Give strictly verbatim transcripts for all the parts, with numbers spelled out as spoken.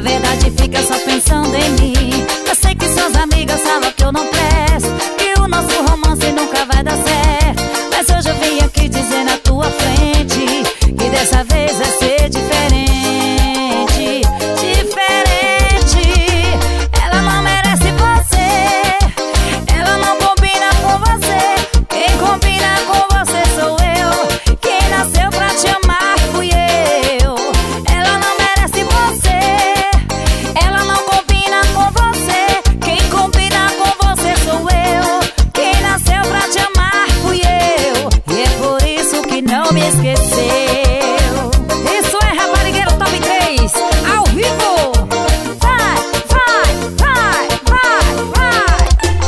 verdade fica só pensando em mim. Eu sei que suas amigas falam que eu não presto, que o nosso romance nunca vai dar certo. Mas hoje eu vim aqui dizer na tua frente que dessa vez vai ser diferente. Diferente. Ela não merece você, ela não combina com você. Quem combina com você sou eu, quem nasceu pra te amar fui eu. Ela não merece você, ela não combina com você. Quem combina com você sou eu, quem nasceu pra te amar fui eu. E é por isso que não me esqueceu. Isso é Raparigueiro Top três, ao vivo. Vai, vai, vai, vai,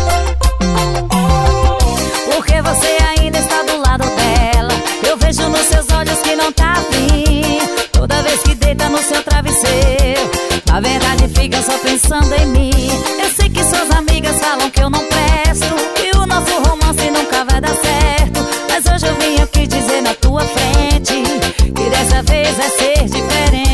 vai. Porque você ainda está do lado dela. Eu vejo nos seus olhos que não tá afim. Toda vez que deita no seu travesseiro, na verdade fica só pensando em mim. Eu sei que suas amigas falam que eu não presto, que o nosso romance nunca vai dar certo. Mas hoje eu vim aqui dizer na tua frente que dessa vez vai ser diferente.